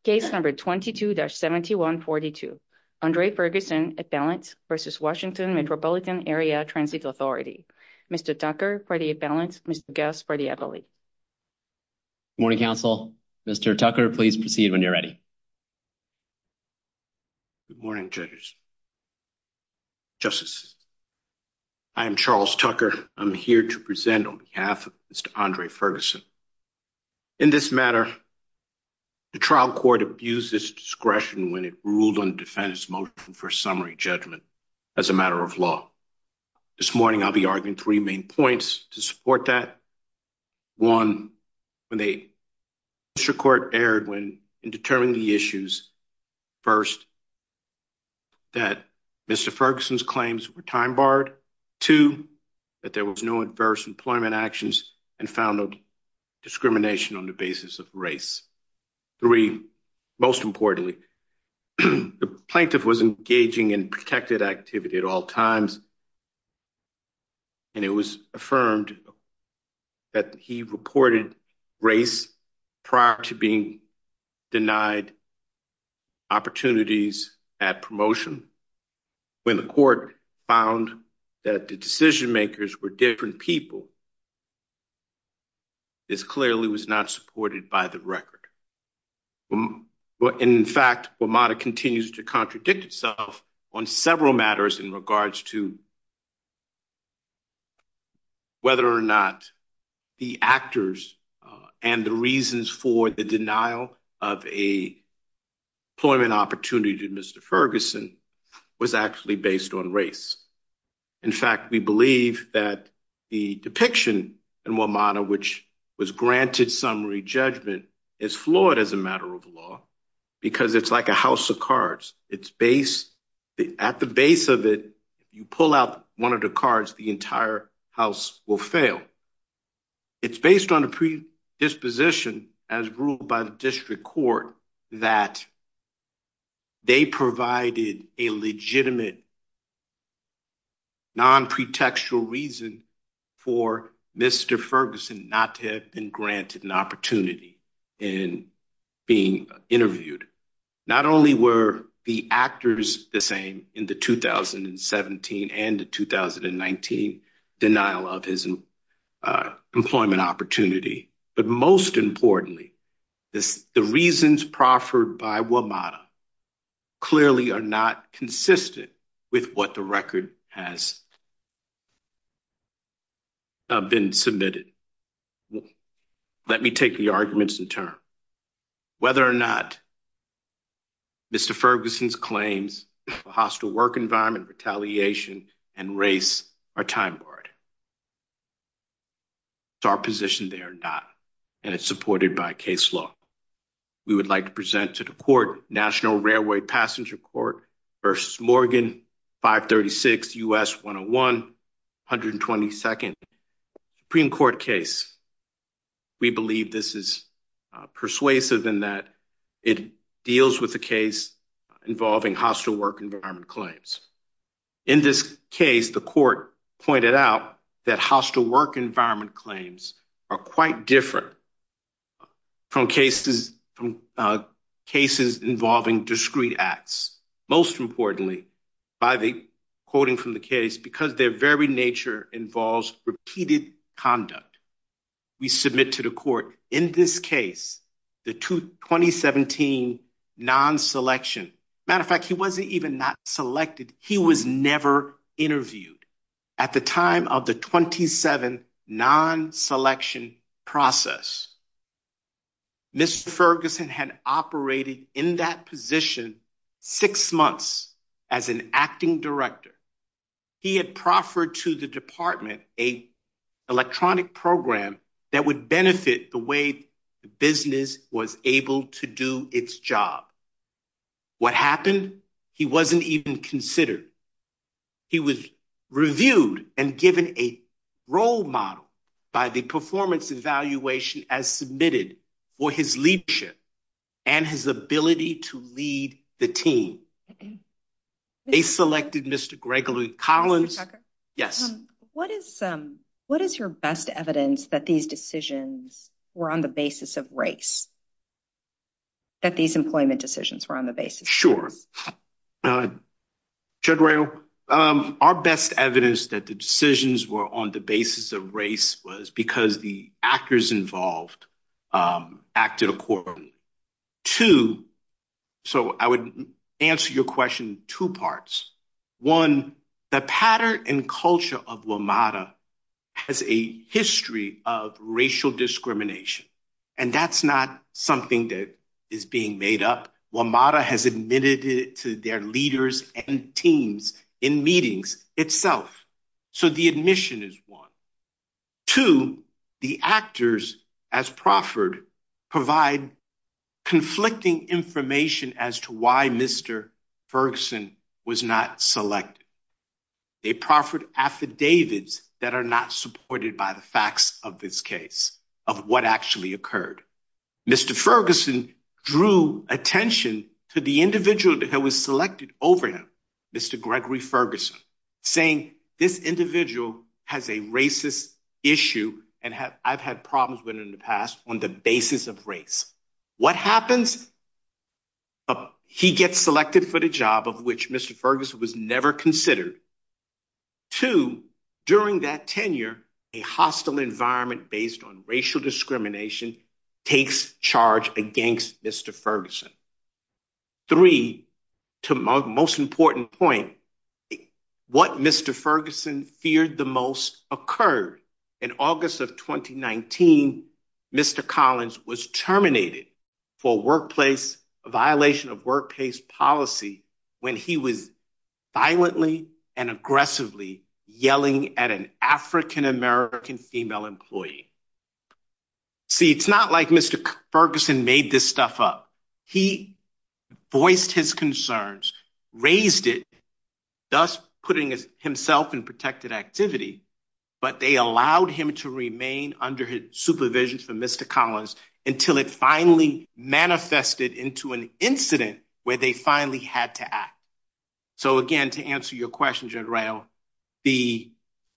Case number 22-7142. Andre Ferguson, appellant versus Washington Metropolitan Area Transit Authority. Mr. Tucker for the appellant, Mr. Gus for the appellate. Good morning, counsel. Mr. Tucker, please proceed when you're ready. Good morning, judges. Justices. I am Charles Tucker. I'm here to present on behalf of Mr. Andre Ferguson. In this matter, the trial court abused its discretion when it ruled on the defendant's motion for summary judgment as a matter of law. This morning, I'll be arguing three main points to support that. One, when the district court erred in determining the issues. First, that Mr. Ferguson's claims were time barred. Two, that there was no adverse employment actions and found no discrimination on the basis of race. Three, most importantly, the plaintiff was engaging in protected activity at all times, and it was affirmed that he reported race prior to being denied opportunities at promotion. When the court found that the decision makers were different people, this clearly was not supported by the record. In fact, WMATA continues to contradict itself on several matters in regards to whether or not the actors and the reasons for the denial of a employment opportunity to Mr. Ferguson was actually based on race. In fact, we believe that the depiction in WMATA, which was granted summary judgment, is flawed as a matter of law because it's like a house of cards. It's at the base of it, if you pull out one of the cards, the entire house will fail. It's based on a predisposition as ruled by the district court that they provided a legitimate non-pretextual reason for Mr. Ferguson not to have been granted an opportunity in being interviewed. Not only were the actors the same in the 2017 and the 2019 denial of his employment opportunity, but most importantly, the reasons proffered by WMATA clearly are not consistent with what the record has been submitted. Let me take the arguments in turn. Whether or not Mr. Ferguson's claims for hostile work environment, retaliation, and race are time barred. It's our position they are not, and it's supported by case law. We would like to present to the court National Railway Passenger Court versus Morgan, 536 U.S. 101, 122nd Supreme Court case. We believe this is persuasive in that it deals with a case involving hostile work environment claims. In this case, the court pointed out that hostile work environment claims are quite different from cases involving discrete acts. Most importantly, by the quoting from the case, because their very nature involves repeated conduct. We submit to the court, in this case, the 2017 non-selection. Matter of fact, he wasn't even not selected. He was never interviewed. At the time of the 27 non-selection process, Mr. Ferguson had operated in that position 6 months as an acting director. He had proffered to the department an electronic program that would benefit the way the business was able to do its job. What happened? He wasn't even considered. He was reviewed and given a role model by the performance evaluation as submitted for his leadership and his ability to lead the team. They selected Mr. Gregory Collins. Mr. Tucker? Yes. What is your best evidence that these decisions were on the basis of race? that these employment decisions were on the basis? Sure. Judge Rail, our best evidence that the decisions were on the basis of race was because the actors involved acted accordingly. Two, so I would answer your question in two parts. One, the pattern and culture of WMATA has a history of racial discrimination, and that's not something that is being made up. WMATA has admitted it to their leaders and teams in meetings itself. So the admission is one. Two, the actors, as proffered, provide conflicting information as to why Mr. Ferguson was not selected. They proffered affidavits that are not supported by the facts of this case, of what actually occurred. Mr. Ferguson drew attention to the individual that was selected over him, Mr. Gregory Ferguson, saying this individual has a racist issue and I've had problems with it in the past on the basis of race. What happens? He gets selected for the job of which Mr. Ferguson was never considered. Two, during that tenure, a hostile environment based on racial discrimination takes charge against Mr. Ferguson. Three, to my most important point, what Mr. Ferguson feared the most occurred. In August of 2019, Mr. Collins was terminated for a violation of workplace policy when he was violently and aggressively yelling at an African-American female employee. See, it's not like Mr. Ferguson made this stuff up. He voiced his concerns, raised it, thus putting himself in protected activity, but they allowed him to remain under his supervision from Mr. Collins until it finally manifested into an incident where they finally had to act. So again, to answer your question, Judge Rail, the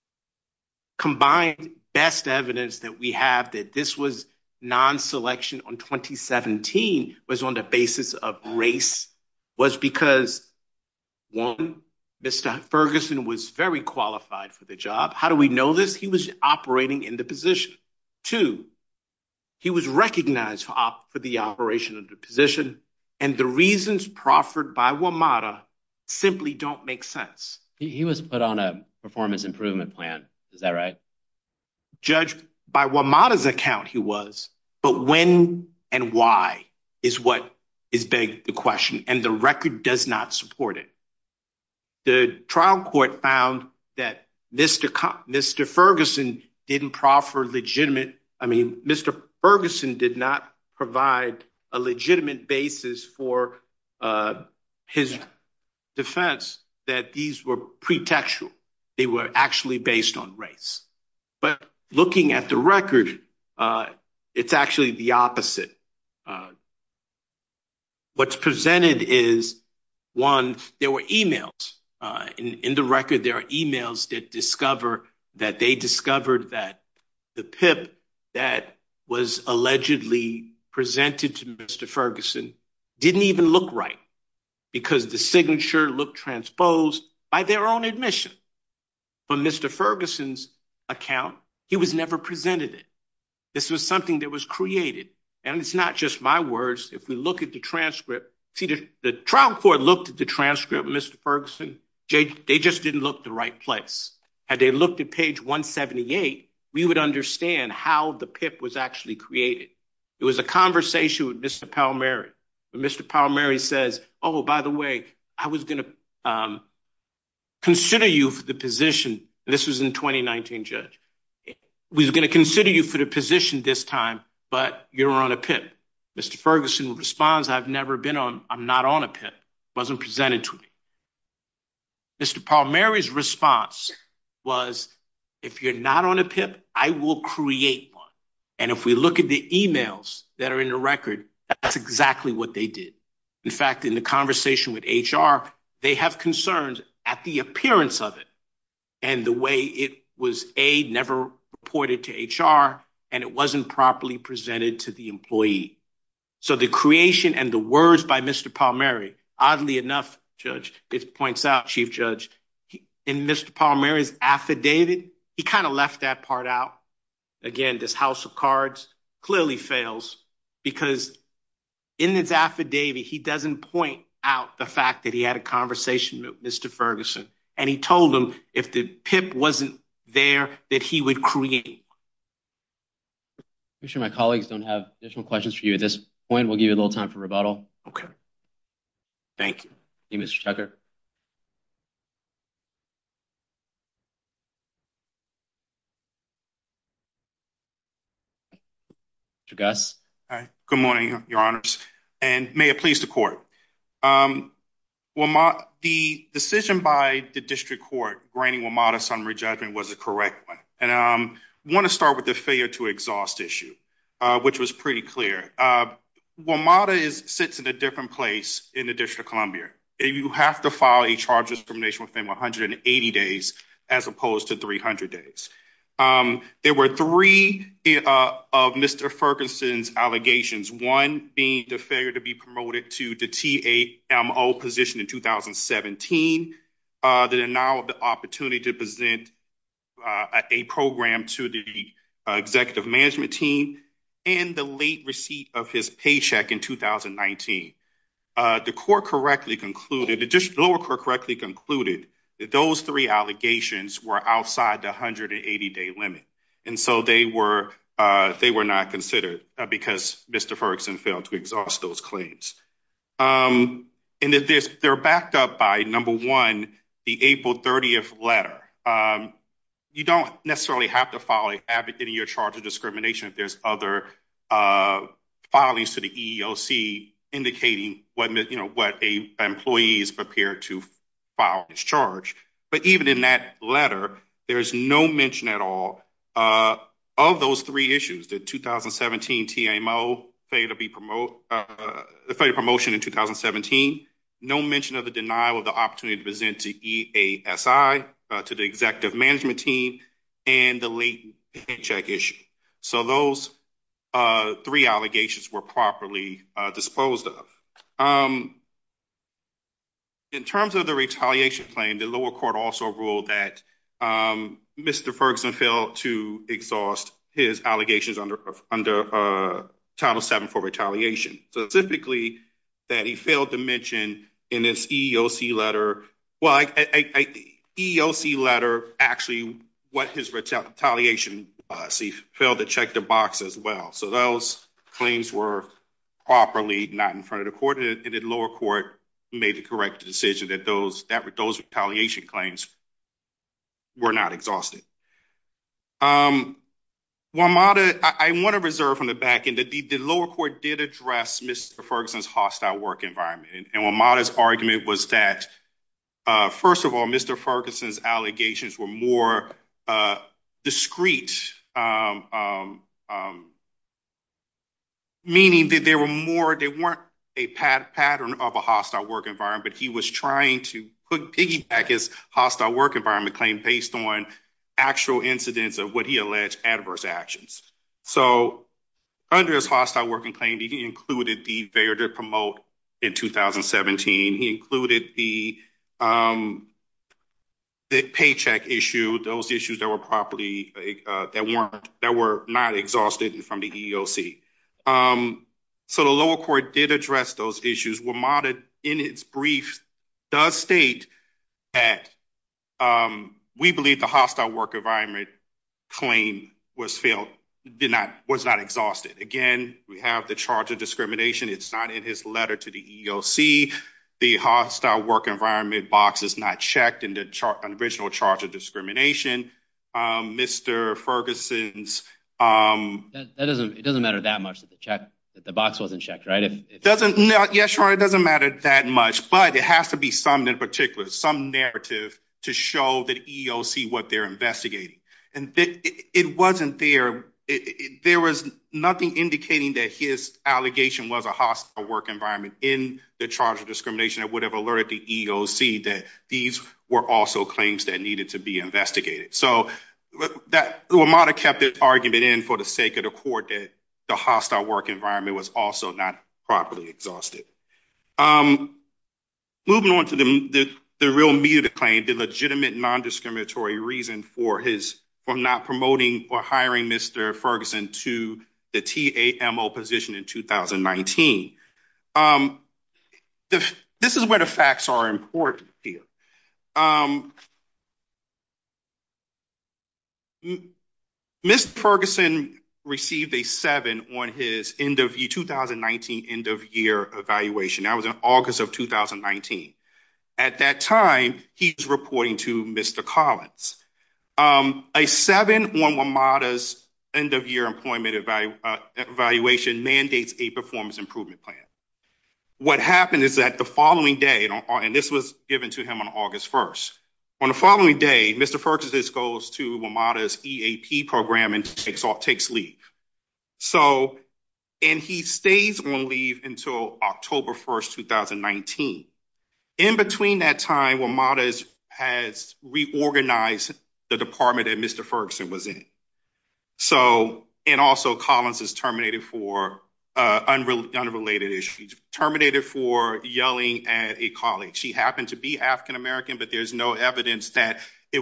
combined best evidence that we have that this was non-selection on 2017 was on the basis of race was because, one, Mr. Ferguson was very qualified for the job. How do we know this? He was operating in the position. Two, he was recognized for the operation of the position, and the reasons proffered by WMATA simply don't make sense. He was put on a performance improvement plan. Is that right? Judge, by WMATA's account, he was, but when and why is what is begged the question, and the record does not support it. The trial court found that Mr. Ferguson didn't proffer Mr. Ferguson did not provide a legitimate basis for his defense that these were pretextual. They were actually based on race. But looking at the record, it's actually the opposite. What's presented is, one, there were emails. In the record, there are emails that they discovered that the PIP that was allegedly presented to Mr. Ferguson didn't even look right because the signature looked transposed by their own admission. From Mr. Ferguson's account, he was never presented it. This was something that was created. And it's not just my words. If we look at the transcript, see, the trial court looked at the transcript, Mr. Ferguson, they just didn't look the right place. Had they looked at page 178, we would understand how the PIP was actually created. It was a conversation with Mr. Palmieri. Mr. Palmieri says, oh, by the way, I was going to consider you for the position. This was in 2019, Judge. We were going to consider you for the position this time, but you're on a PIP. Mr. Ferguson responds, I'm not on a PIP. It wasn't presented to me. Mr. Palmieri's response was, if you're not on a PIP, I will create one. And if we look at the emails that are in the record, that's exactly what they did. In fact, in the conversation with HR, they have concerns at the appearance of it and the way it was, never reported to HR, and it wasn't properly presented to the employee. So the creation and the words by Mr. Palmieri, oddly enough, Judge, it points out, Chief Judge, in Mr. Palmieri's affidavit, he kind of left that part out. Again, this house of cards clearly fails because in his affidavit, he doesn't point out the fact that he had a conversation with Mr. Ferguson. And he told him if the PIP wasn't there, that he would create. I'm sure my colleagues don't have additional questions for you at this point. We'll give you a little time for rebuttal. Okay. Thank you. Thank you, Mr. Tucker. Mr. Gus. Hi. Good morning, Your Honors, and may it please the court. The decision by the district court granting WMATA summary judgment was a correct one. And I want to start with the failure to exhaust issue, which was pretty clear. WMATA sits in a different place in the District of Columbia. You have to file a charge of discrimination within 180 days as opposed to 300 days. There were three of Mr. Ferguson's allegations, one being the failure to be promoted to the TAMO position in 2017, the denial of the opportunity to present a program to the executive management team, and the late receipt of his paycheck in 2019. The court correctly concluded, the lower court correctly concluded that those three allegations were outside the 180-day limit. And so they were not considered because Mr. Ferguson failed to exhaust those claims. And they're backed up by, number one, the April 30th letter. You don't necessarily have to file a habit in your charge of discrimination if there's other filings to the EEOC indicating what a employee is prepared to file his charge. But even in that letter, there's no mention at all of those three issues: the 2017 TAMO failure to promotion in 2017, no mention of the denial of the opportunity to present to EASI, to the executive management team, and the late paycheck issue. So those three allegations were properly disposed of. In terms of the retaliation claim, the lower court also ruled that Mr. Ferguson failed to exhaust his allegations under Title VII for retaliation. Specifically, that he failed to mention in his EEOC letter, EEOC letter actually what his retaliation was. He failed to check the box as well. So those claims were properly not in front of the court, and the lower court made the correct decision that those retaliation claims were not exhausted. WMATA, I want to reserve from the back end that the lower court did address Mr. Ferguson's hostile work environment. And WMATA's argument was that, first of all, Mr. Ferguson's allegations were more discreet, meaning that they weren't a pattern of a hostile work environment, but he was trying to piggyback his hostile work environment claim based on actual incidents of what he alleged adverse actions. So under his hostile working claim, he included the failure to promote in 2017. He included the paycheck issue, those issues that were properly that were not exhausted from the EEOC. So the lower court did address those issues. WMATA, in its brief, does state that we believe the hostile work environment claim was not exhausted. Again, we have the charge of discrimination. It's not in his letter to the EEOC. The hostile work environment box is not checked in the original charge of discrimination. Mr. Ferguson's it doesn't matter that much that the box wasn't checked, right? Yes, Sean, it doesn't matter that much, but it has to be something in particular, some narrative to show that EEOC what they're investigating. And it wasn't there. There was nothing indicating that his allegation was a hostile work environment in the charge of discrimination that would have alerted the EEOC that these were also claims that needed to be investigated. So that WMATA kept this argument in for the sake of the court that the hostile work environment was also not properly exhausted. Moving on to the real meat of the claim, the legitimate non-discriminatory reason for not promoting or hiring Mr. Ferguson to the TAMO position in 2019. This is where the facts are important here. Mr. Ferguson received a 7 on his 2019 end of year evaluation. That was in August of 2019. At that time, he was reporting to Mr. Collins. A 7 on WMATA's end of year employment evaluation mandates a performance improvement plan. What happened is that the following day, and this was given to him on August 1st, on the following day, Mr. Ferguson goes to WMATA's EAP program and takes leave. And he stays on leave until October 1st, 2019. In between that time, WMATA has reorganized the department that Mr. Ferguson was in. And also Collins is terminated for unrelated issues, terminated for yelling at a colleague. She happened to be African-American, but there's no evidence that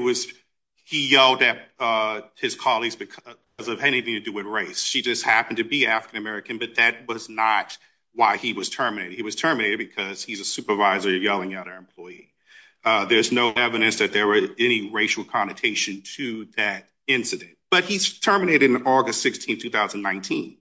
he yelled at his colleagues because of anything to do with race. She just happened to be African-American, but that was not why he was terminated. He was terminated because he's a supervisor yelling at our employee. There's no evidence that there were any racial connotation to that incident. But he's terminated in August 16, 2019.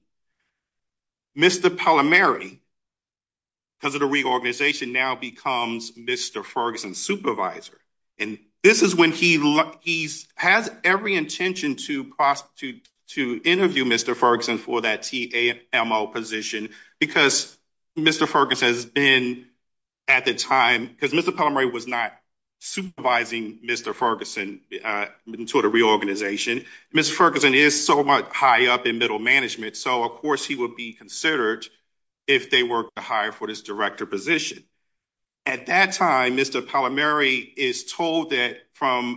Mr. Palmieri, because of the reorganization, now becomes Mr. Ferguson's supervisor. And this is when he has every intention to interview Mr. Ferguson for that TAMO position, because Mr. Ferguson has been at the time, because Mr. Palmieri was not supervising Mr. Ferguson into the reorganization. Mr. Ferguson is so much high up in middle management, so of course he would be considered if they were to hire for this director position. At that time, Mr. Palmieri is told that from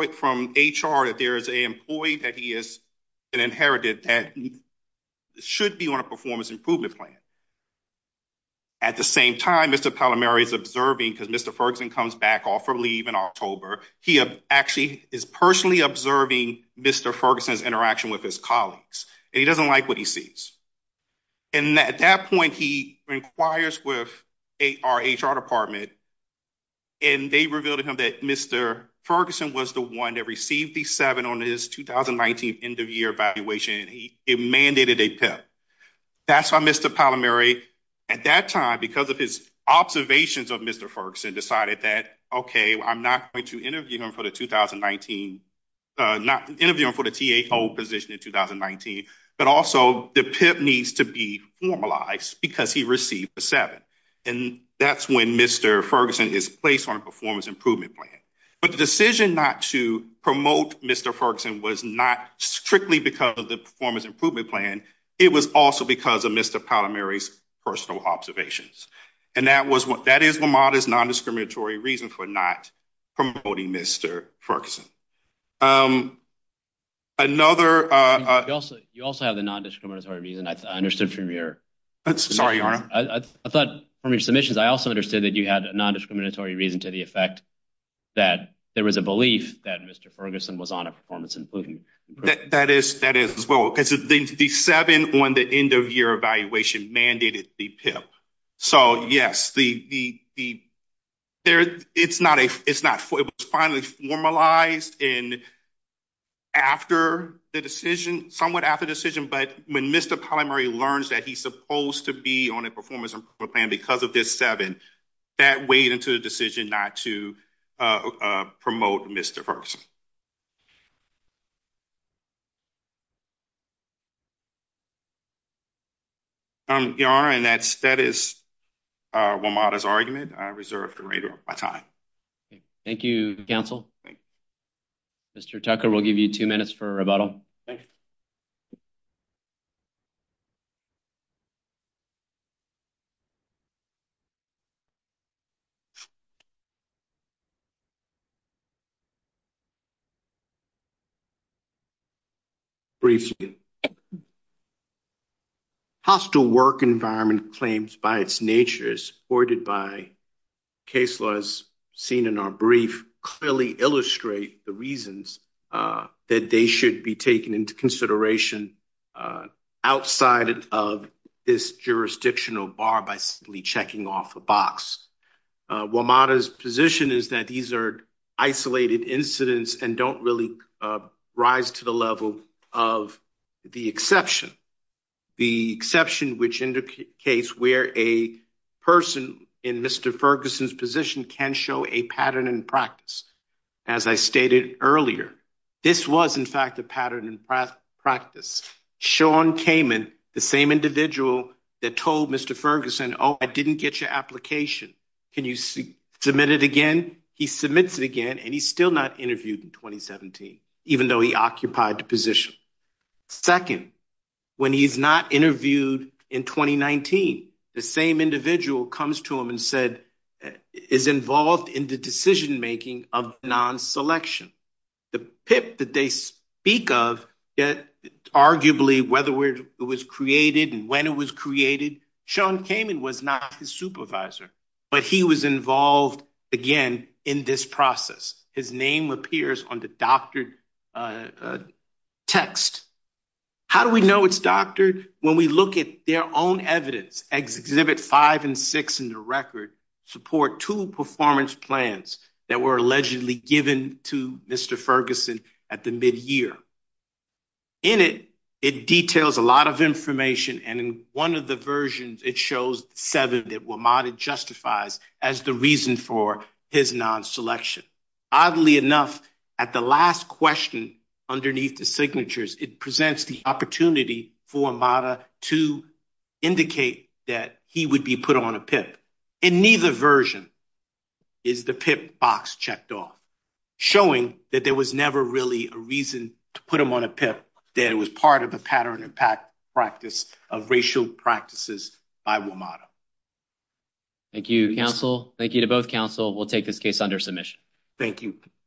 HR that there is an employee that he has inherited that should be on a performance improvement plan. At the same time, Mr. Palmieri is observing, because Mr. Ferguson comes back off of leave in October, he actually is personally observing Mr. Ferguson's interaction with his colleagues, and he doesn't like what he sees. And at that point, he inquires with our HR department, and they reveal to him that Mr. Ferguson was the one that received the 7 on his 2019 end of year evaluation, and it mandated a PIP. That's why Mr. Palmieri, at that time, because of his observations of Mr. Ferguson, decided that, okay, I'm not going to interview him for the 2019, not interview him for the TAO position in 2019, but also the PIP needs to be formalized because he received a 7. And that's when Mr. Ferguson is placed on a performance improvement plan. But the decision not to promote Mr. Ferguson was not strictly because of the performance improvement plan. It was also because of Mr. Palmieri's personal observations. And that is WMATA's non-discriminatory reason for not promoting Mr. Ferguson. You also have the non-discriminatory reason. I understood from your... Sorry, Your Honor. I thought from your submissions, I also understood that you had a non-discriminatory reason to the effect that there was a belief that Mr. Ferguson was on a performance improvement. That is as well, because the 7 on the end of year evaluation mandated the PIP. So yes, it was finally formalized after the decision, somewhat after the decision. But when Mr. Palmieri learns that he's supposed to be on a performance improvement plan because of this 7, that weighed into the decision not to promote Mr. Ferguson. Your Honor, and that is WMATA's argument. I reserve the remainder of my time. Thank you, counsel. Mr. Tucker, we'll give you 2 minutes for rebuttal. Thank you. Briefly. hostile work environment claims by its nature, as supported by case laws seen in our brief, clearly illustrate the reasons that they should be taken into consideration outside of this jurisdictional bar by simply checking off a box. WMATA's position is that these are isolated incidents and don't really rise to the level of the exception. The exception which indicates where a person in Mr. Ferguson's position can show a pattern in practice. As I stated earlier, this was in fact a pattern in practice. Sean Kamen, the same individual that told Mr. Ferguson, "Oh, I didn't get your application. Can you submit it again?" He submits it again, and he's still not interviewed in 2017, even though he occupied the position. Second, when he's not interviewed in 2019, the same individual comes to him and said, is involved in the decision-making of non-selection. The PIP that they speak of, arguably whether it was created and when it was created, Sean Kamen was not his supervisor, but he was involved, again, in this process. His name appears on the doctored text. How do we know it's doctored? When we look at their own evidence, Exhibit 5 and 6 in the record support 2 performance plans that were allegedly given to Mr. Ferguson at the mid-year. In it, it details a lot of information, and in one of the versions, it shows 7 that WMATA justifies as the reason for his non-selection. Oddly enough, at the last question underneath the signatures, it presents the opportunity for WMATA to indicate that he would be put on a PIP. In neither version is the PIP box checked off, showing that there was never really a reason to put him on a PIP, that it was part of a pattern and practice of racial practices by WMATA. Thank you, counsel. Thank you to both counsel. We'll take this case under submission. Thank you.